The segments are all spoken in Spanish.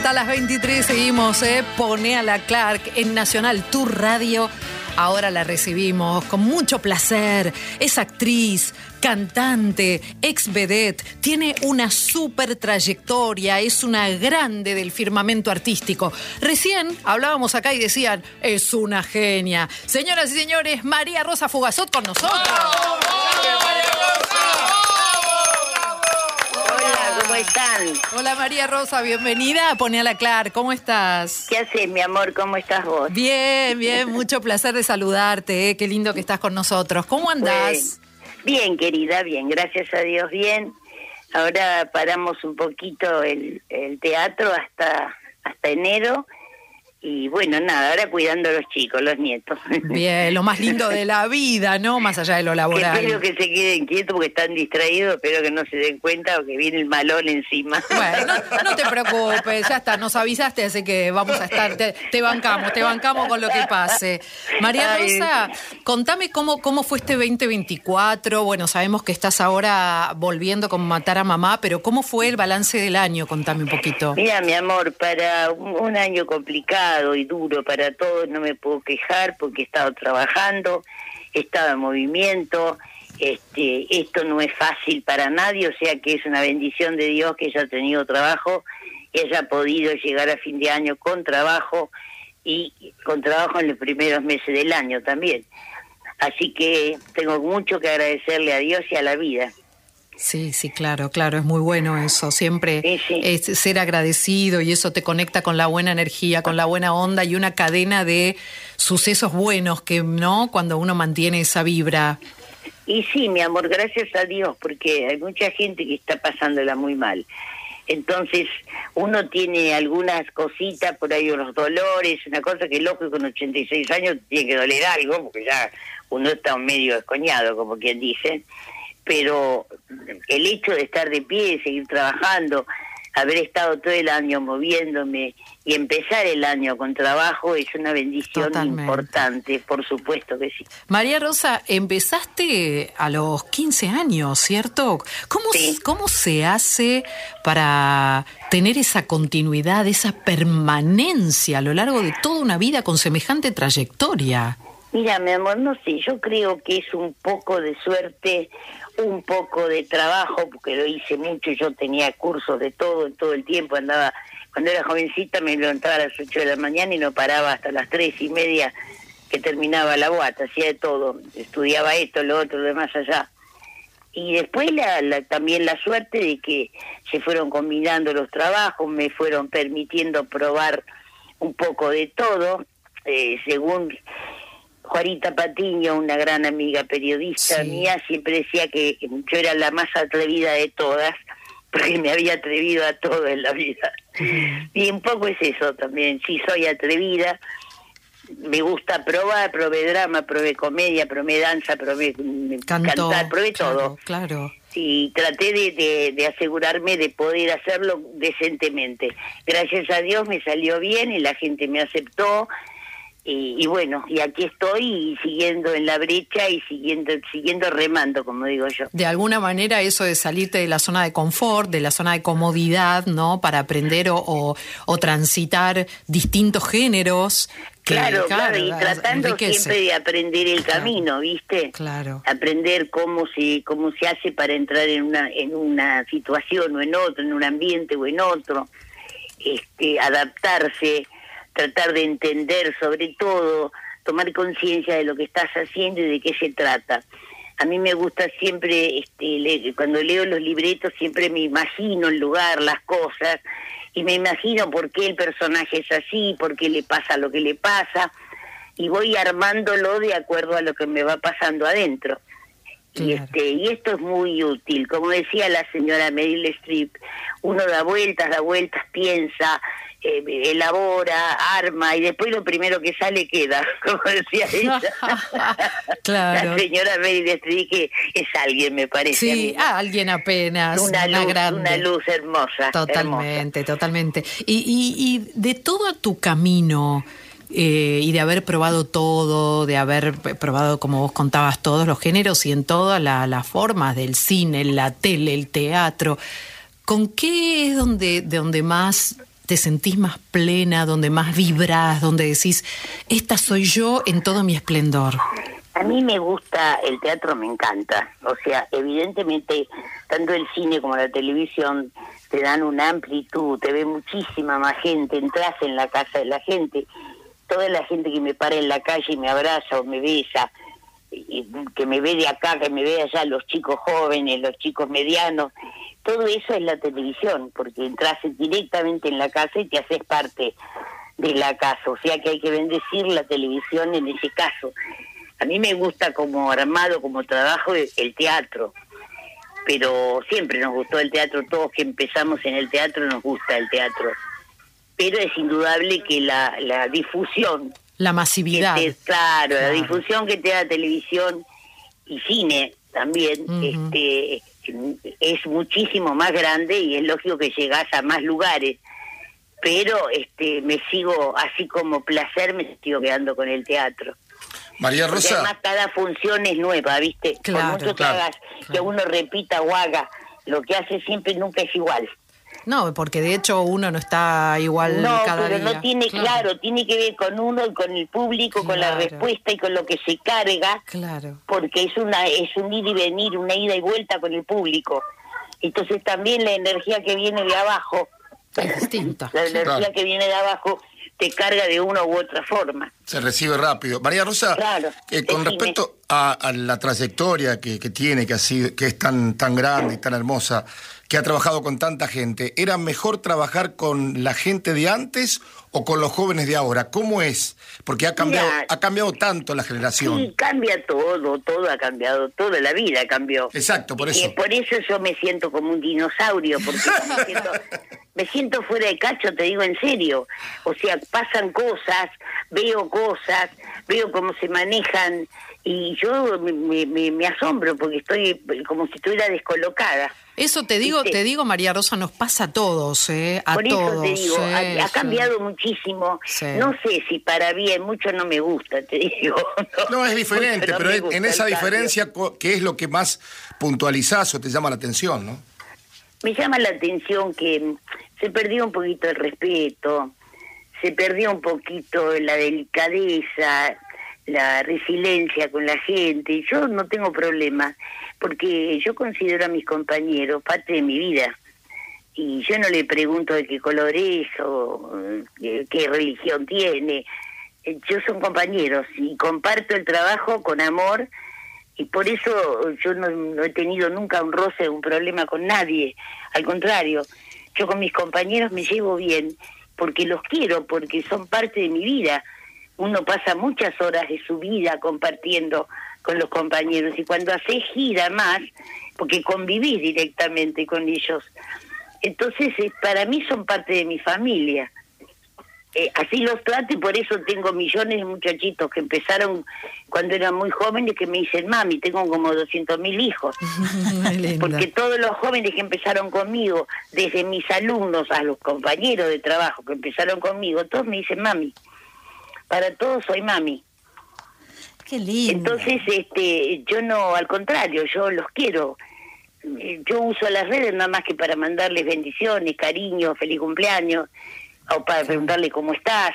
Hasta las 23 seguimos, Poné a la Clark en Nacional, tu radio. Ahora la recibimos con mucho placer. Es actriz, cantante, ex vedette, tiene una súper trayectoria, es una grande del firmamento artístico. Recién hablábamos acá y decían, es una genia. Señoras y señores, María Rosa Fugazot con nosotros. ¡Bravo! Hola, ¿cómo están? Hola María Rosa, bienvenida a Poné a la Clark. ¿Cómo estás? ¿Qué haces, mi amor? ¿Cómo estás vos? Bien, bien, mucho placer de saludarte, Qué lindo que estás con nosotros. ¿Cómo andás? Bien, querida, bien, gracias a Dios, bien. Ahora paramos un poquito el teatro hasta enero. Y bueno, nada, ahora cuidando a los chicos, los nietos. Bien, lo más lindo de la vida, ¿no? Más allá de lo laboral. Espero que se queden quietos porque están distraídos, espero que no se den cuenta o que viene el malón encima. Bueno, no te preocupes, ya está, nos avisaste, así que vamos a estar, te bancamos con lo que pase. María Rosa, contame cómo fue este 2024, bueno, sabemos que estás ahora volviendo con Matar a Mamá, pero ¿cómo fue el balance del año? Contame un poquito. Mira, mi amor, para un año complicado y duro para todos, no me puedo quejar porque he estado trabajando, he estado en movimiento, esto no es fácil para nadie, o sea que es una bendición de Dios que haya tenido trabajo y haya podido llegar a fin de año con trabajo y con trabajo en los primeros meses del año también. Así que tengo mucho que agradecerle a Dios y a la vida. Sí, claro, es muy bueno eso, siempre sí. Es ser agradecido y eso te conecta con la buena energía, con la buena onda y una cadena de sucesos buenos que, ¿no? Cuando uno mantiene esa vibra. Y sí, mi amor, gracias a Dios, porque hay mucha gente que está pasándola muy mal. Entonces, uno tiene algunas cositas, por ahí unos dolores, una cosa que lógico con 86 años tiene que doler algo, porque ya uno está medio descoñado, como quien dice. Pero el hecho de estar de pie, seguir trabajando, haber estado todo el año moviéndome y empezar el año con trabajo es una bendición importante, por supuesto que sí. María Rosa, empezaste a los 15 años, ¿cierto? ¿Cómo se hace para tener esa continuidad, esa permanencia a lo largo de toda una vida con semejante trayectoria? Mira, mi amor, no sé, yo creo que es un poco de suerte, un poco de trabajo, porque lo hice mucho, yo tenía cursos de todo el tiempo, andaba, cuando era jovencita me levantaba a las 8 de la mañana y no paraba hasta las 3:30 que terminaba la boata, hacía de todo, estudiaba esto, lo otro, lo demás allá. Y después también la suerte de que se fueron combinando los trabajos, me fueron permitiendo probar un poco de todo, según Juanita Patiño, una gran amiga periodista mía, siempre decía que yo era la más atrevida de todas, porque me había atrevido a todo en la vida. Y un poco es eso también, sí soy atrevida, me gusta probar, probé drama, probé comedia, probé danza, probé cantar, probé todo. Claro. Y traté de asegurarme de poder hacerlo decentemente. Gracias a Dios me salió bien y la gente me aceptó. Y bueno, y aquí estoy siguiendo en la brecha y siguiendo remando, como digo yo. De alguna manera eso de salirte de la zona de confort, de la zona de comodidad, ¿no? Para aprender o transitar distintos géneros. Claro, y tratando siempre de aprender el camino, ¿viste? Claro. Aprender cómo se hace para entrar en una situación o en otro, en un ambiente o en otro, adaptarse, tratar de entender, sobre todo, tomar conciencia de lo que estás haciendo y de qué se trata. A mí me gusta siempre, cuando leo los libretos, siempre me imagino el lugar, las cosas, y me imagino por qué el personaje es así, por qué le pasa lo que le pasa, y voy armándolo de acuerdo a lo que me va pasando adentro. Claro. Y esto es muy útil. Como decía la señora Meryl Streep, uno da vueltas, piensa, elabora, arma, y después lo primero que sale queda, como decía ella. Claro. La señora Meryl Streep, que es alguien, me parece. Sí, alguien apenas. Una luz hermosa. Totalmente. Y de todo tu camino, y de haber probado todo, de haber probado, como vos contabas, todos los géneros y en todas las formas del cine, la tele, el teatro, ¿con qué es de donde más te sentís más plena, donde más vibrás, donde decís, esta soy yo en todo mi esplendor? A mí me gusta, el teatro me encanta. O sea, evidentemente, tanto el cine como la televisión te dan una amplitud, te ve muchísima más gente, entras en la casa de la gente, toda la gente que me para en la calle y me abraza o me besa, y que me ve de acá, que me ve allá, los chicos jóvenes, los chicos medianos, todo eso es la televisión, porque entras directamente en la casa y te haces parte de la casa. O sea que hay que bendecir la televisión en ese caso. A mí me gusta como armado, como trabajo, el teatro, pero siempre nos gustó el teatro, todos que empezamos en el teatro nos gusta el teatro, pero es indudable que la difusión, la masividad, claro, la difusión que te da televisión y cine también, es muchísimo más grande y es lógico que llegás a más lugares, pero me sigo, así como placer, me sigo quedando con el teatro. María Rosa. Porque además cada función es nueva, ¿viste? Claro, por mucho que hagas, que uno repita o haga, lo que hace siempre nunca es igual. No, porque de hecho uno no está igual cada día. No tiene, claro, tiene que ver con uno y con el público, con la respuesta y con lo que se carga. Claro. Porque es un ir y venir, una ida y vuelta con el público. Entonces también la energía que viene de abajo, es distinta. La energía que viene de abajo te carga de una u otra forma. Se recibe rápido. María Rosa, con respecto a la trayectoria que tiene, que es tan grande y tan hermosa, que ha trabajado con tanta gente, ¿era mejor trabajar con la gente de antes o con los jóvenes de ahora? ¿Cómo es? Porque ha cambiado tanto la generación. Sí, cambia todo ha cambiado, toda la vida cambió. Exacto, por eso. Y por eso yo me siento como un dinosaurio, porque me siento fuera de cacho, te digo en serio. O sea, pasan cosas, veo cómo se manejan, y yo me asombro porque estoy como si estuviera descolocada. Eso te digo, María Rosa, nos pasa a todos, a por todos. Por eso te digo, ha cambiado muchísimo. Sí. No sé si para bien, mucho no me gusta, te digo. No, es diferente, pero en esa diferencia, ¿qué es lo que más puntualizás o te llama la atención, no? Me llama la atención que se perdió un poquito el respeto, se perdió un poquito la delicadeza, la resiliencia con la gente. Yo no tengo problema, porque yo considero a mis compañeros parte de mi vida, y yo no le pregunto de qué color es o qué religión tiene. Yo son compañeros y comparto el trabajo con amor, y por eso yo no he tenido nunca un roce, un problema con nadie. Al contrario, yo con mis compañeros me llevo bien, porque los quiero, porque son parte de mi vida. Uno pasa muchas horas de su vida compartiendo con los compañeros, y cuando haces gira más, porque convivís directamente con ellos. Entonces, para mí son parte de mi familia. Así los trato, y por eso tengo millones de muchachitos que empezaron cuando eran muy jóvenes, que me dicen, mami, tengo como 200.000 hijos. Porque todos los jóvenes que empezaron conmigo, desde mis alumnos a los compañeros de trabajo que empezaron conmigo, todos me dicen, mami. Para todos soy mami. Qué lindo. Entonces, yo no, al contrario, yo los quiero. Yo uso las redes nada más que para mandarles bendiciones, cariño, feliz cumpleaños, o para preguntarle cómo estás.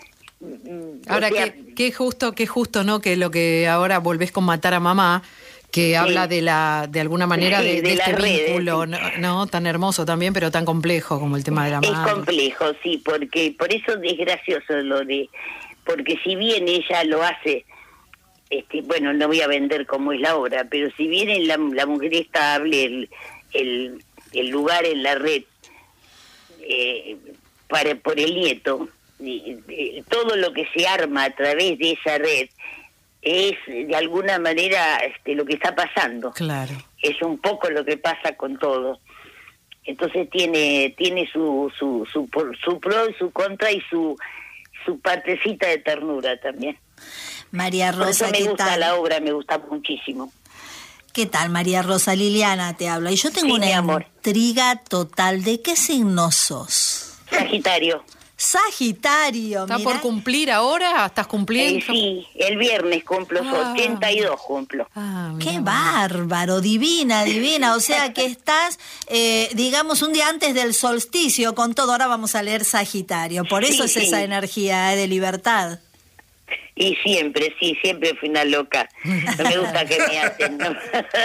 Ahora, qué justo, ¿no? Que lo que ahora volvés con Matar a Mamá, que habla de alguna manera de este vínculo, ¿no? Tan hermoso también, pero tan complejo como el tema de la madre. Es complejo, sí, porque por eso es gracioso porque si bien ella lo hace, bueno, no voy a vender cómo es la obra, pero si bien la mujer estable, el lugar en la red, por el nieto, todo lo que se arma a través de esa red, es de alguna manera lo que está pasando. Claro. Es un poco lo que pasa con todo. Entonces tiene su pro y su contra, y su partecita de ternura también. María Rosa, por eso me gusta la obra, me gusta muchísimo. ¿Qué tal, María Rosa? Liliana te habla. Y yo tengo una intriga total. ¿De qué signo sos? Sagitario. Sagitario. ¿Está por cumplir ahora? ¿Estás cumpliendo? Sí, el viernes cumplo, 82 cumplo. ¡Qué bárbaro! Divina. O sea que estás, digamos, un día antes del solsticio con todo. Ahora vamos a leer Sagitario. Por eso es esa energía de libertad. Y siempre fui una loca. No me gusta que me aten, ¿no?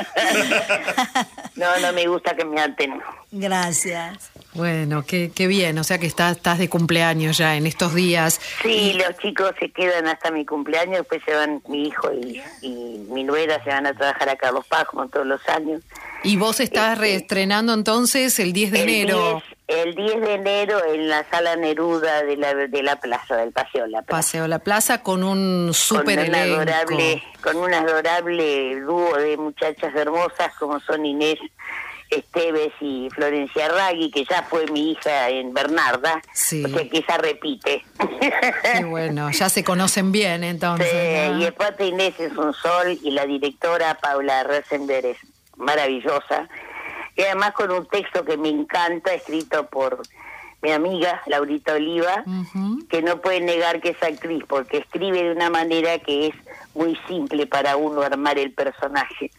No me gusta que me aten. Gracias. Bueno, qué bien, o sea que estás de cumpleaños ya en estos días. Sí, los chicos se quedan hasta mi cumpleaños, después se van mi hijo y mi nuera, se van a trabajar a Carlos Paz como todos los años. Y vos estás reestrenando entonces el 10 de enero. El 10 de enero en la Sala Neruda de la plaza, del Paseo La Plaza. Paseo La Plaza con un súper elenco. Con un adorable dúo de muchachas hermosas como son Inés Esteves y Florencia Raggi, que ya fue mi hija en Bernarda, sí. O sea que esa repite. Qué bueno, ya se conocen bien entonces. Sí, ¿no? y el padre Inés es un sol y la directora Paula Resenberg es maravillosa. Y además con un texto que me encanta, escrito por mi amiga Laurita Oliva, que no puede negar que es actriz, porque escribe de una manera que es muy simple para uno armar el personaje.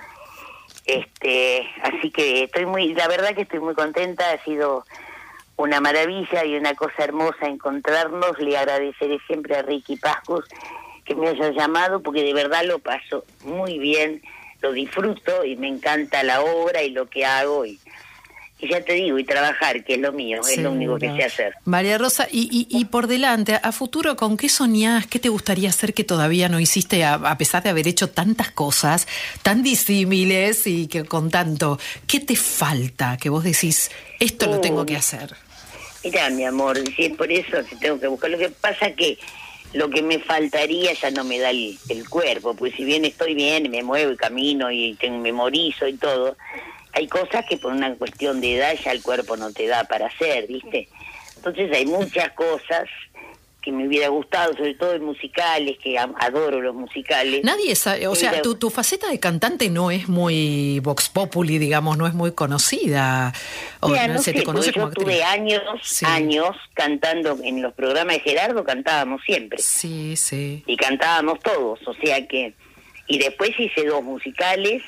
Así que la verdad que estoy muy contenta, ha sido una maravilla y una cosa hermosa encontrarnos. Le agradeceré siempre a Ricky Pascus que me haya llamado, porque de verdad lo paso muy bien, lo disfruto y me encanta la obra y lo que hago y ya te digo, y trabajar, que es lo mío, es lo único que sé hacer. María Rosa, y por delante, a futuro, ¿con qué soñás? ¿Qué te gustaría hacer que todavía no hiciste, a pesar de haber hecho tantas cosas, tan disímiles y que con tanto? ¿Qué te falta? Que vos decís, esto lo tengo que hacer. Mira, mi amor, si es por eso que tengo que buscar. Lo que pasa que lo que me faltaría ya no me da el cuerpo, pues si bien estoy bien, me muevo y camino y memorizo y todo, hay cosas que por una cuestión de edad ya el cuerpo no te da para hacer, ¿viste? Entonces hay muchas cosas que me hubiera gustado, sobre todo en musicales, que adoro los musicales. Nadie sabe, o sea, tu faceta de cantante no es muy vox populi, digamos, no es muy conocida. Mira, no sé, te conoce como actriz. Yo tuve años cantando en los programas de Gerardo, cantábamos siempre. Sí. Y cantábamos todos, o sea que... Y después hice 2 musicales,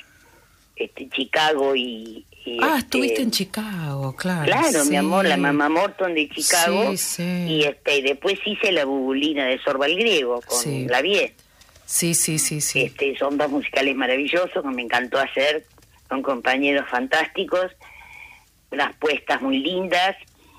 Chicago y estuviste en Chicago, claro. Claro, mi amor, la Mamá Morton de Chicago. Sí. Y después hice La Bubulina de Sorba el Griego con la Vie. Sí. Son 2 musicales maravillosos que me encantó hacer, con compañeros fantásticos, unas puestas muy lindas.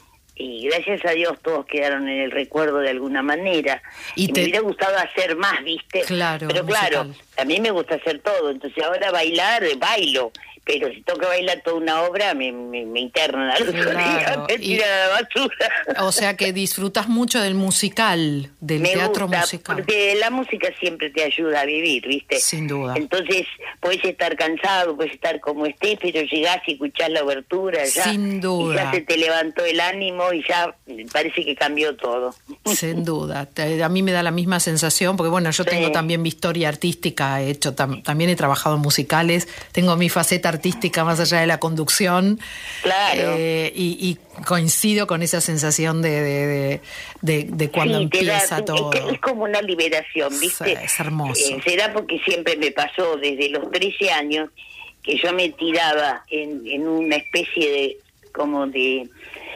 Y gracias a Dios todos quedaron en el recuerdo de alguna manera. Y me hubiera gustado hacer más, ¿viste? Claro. Pero claro, a mí me gusta hacer todo. Entonces ahora bailo. Pero si toca bailar toda una obra, me internan al otro día, me tiran a la basura. O sea que disfrutas mucho del musical, del teatro musical. Porque la música siempre te ayuda a vivir, ¿viste? Sin duda. Entonces, puedes estar cansado, puedes estar como estés, pero llegás y escuchás la obertura, ya. Sin duda. Y ya se te levantó el ánimo y ya parece que cambió todo. Sin duda. A mí me da la misma sensación, porque bueno, yo tengo también mi historia artística, he hecho también he trabajado en musicales, tengo mi faceta artística más allá de la conducción. Claro. Y coincido con esa sensación de cuando empieza todo. Es como una liberación, ¿viste? Es hermoso. Será porque siempre me pasó desde los 13 años que yo me tiraba en una especie de como de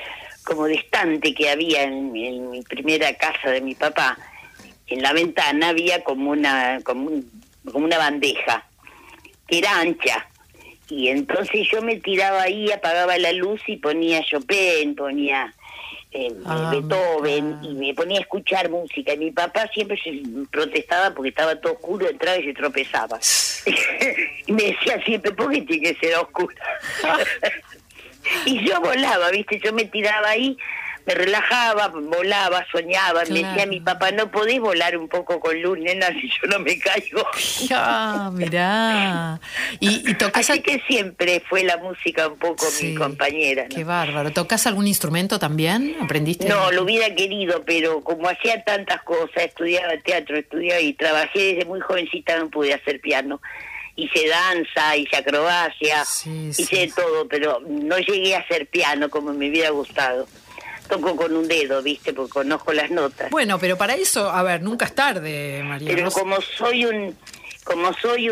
estante que había en mi primera casa de mi papá. En la ventana había como una bandeja que era ancha. Y entonces yo me tiraba ahí, apagaba la luz y ponía Chopin, ponía Beethoven, y me ponía a escuchar música. Y mi papá siempre se protestaba porque estaba todo oscuro, entraba y se tropezaba. Y me decía siempre, ¿por qué tiene que ser oscuro? Y yo volaba, ¿viste? Yo me tiraba ahí, me relajaba, volaba, soñaba. Claro. Me decía mi papá, ¿no podés volar un poco con luz, nena, si yo no me caigo? Mirá. Y tocas Así que siempre fue la música un poco mi compañera, ¿no? Qué bárbaro. ¿Tocas algún instrumento también? ¿Aprendiste? No, lo hubiera querido, pero como hacía tantas cosas, estudiaba teatro, y trabajé desde muy jovencita, no pude hacer piano. Hice danza, hice acrobacia, hice de todo, pero no llegué a hacer piano como me hubiera gustado. toco con un dedo, ¿viste? Porque conozco las notas. Bueno, pero para eso, a ver, nunca es tarde, María Pero Rosa. como soy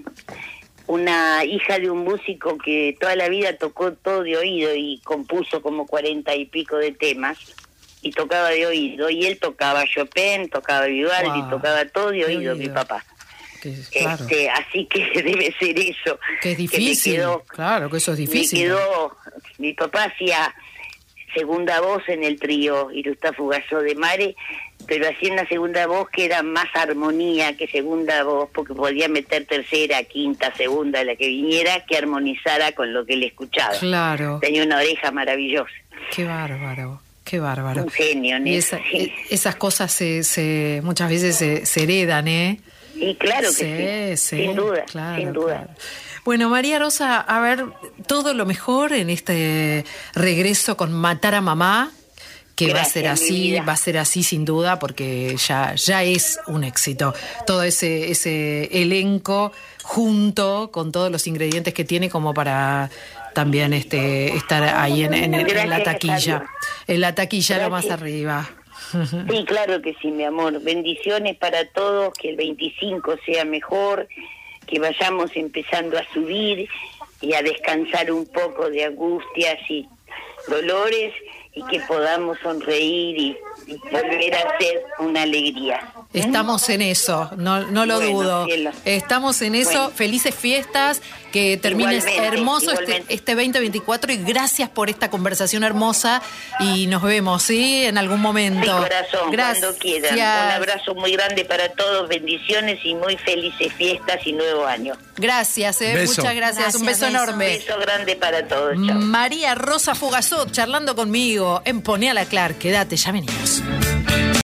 una hija de un músico que toda la vida tocó todo de oído y compuso como 40 y pico de temas, y tocaba de oído, y él tocaba Chopin, tocaba Vivaldi, tocaba todo de oído, mi papá. Claro. Así que debe ser eso. Que es difícil, claro, que eso es difícil. Mi papá hacía segunda voz en el trío Irusta Fugazó de Mare, pero hacía una segunda voz que era más armonía que segunda voz, porque podía meter tercera, quinta, segunda, la que viniera, que armonizara con lo que él escuchaba. Claro. Tenía una oreja maravillosa. Qué bárbaro. Qué bárbaro. Un genio, ¿no? Y esas cosas muchas veces se heredan, ¿eh? Y claro que sí, sin duda, claro, sin duda. Claro. Bueno, María Rosa, a ver, todo lo mejor en este regreso con Matar a Mamá, que Gracias, va a ser así sin duda, porque ya es un éxito. Todo ese elenco junto con todos los ingredientes que tiene como para también estar ahí en la taquilla. En la taquilla lo más arriba. Sí, claro que sí, mi amor. Bendiciones para todos, que el 25 sea mejor, que vayamos empezando a subir y a descansar un poco de angustias y dolores, y que podamos sonreír y volver a ser una alegría. Estamos en eso, no lo dudo. Cielo. Estamos en eso. Bueno. Felices fiestas, que termines hermoso este 2024, y gracias por esta conversación hermosa, y nos vemos, ¿sí? En algún momento. Sí, corazón, gracias. Cuando quieran. Un abrazo muy grande para todos, bendiciones y muy felices fiestas y nuevo año. Gracias, muchas gracias. Un beso enorme. Un beso grande para todos. Chao. María Rosa Fugazó charlando conmigo en Poné a la Clark. Quédate, ya venimos.